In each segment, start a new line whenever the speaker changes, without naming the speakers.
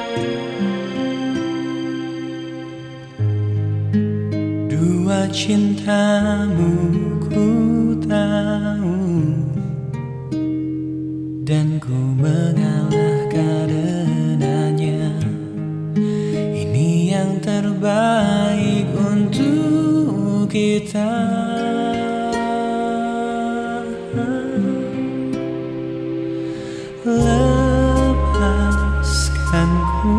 Dua cintamu ku tahu, dan ku mengalah karenanya. Ini yang terbaik untuk kita. Lepaskanku,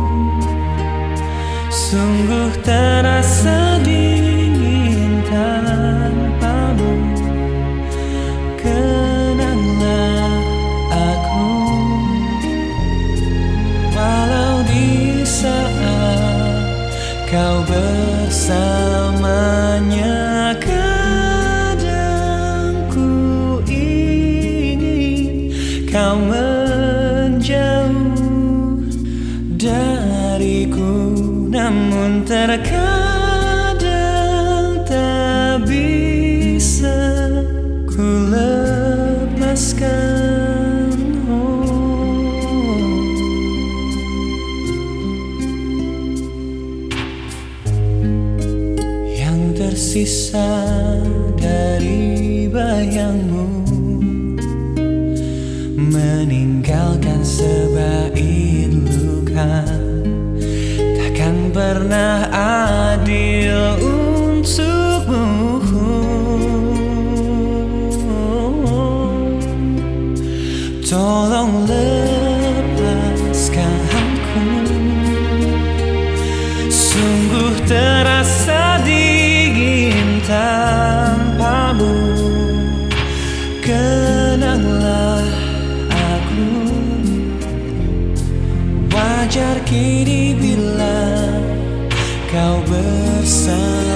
sungguh terasa dingin tanpamu. Kenanglah aku, walau di saat kau bersamanya. Kadang ku ingin kau menjauh dariku, namun terkadang tak bisa ku lepaskan. Yang tersisa dari bayangmu meninggalkan sebaik luka. Takkan pernah adil untukmu. Tolong lepaskanku, sungguh terasa dingin tanpamu. Kenanglah aku, wajar kini bila kau bersama.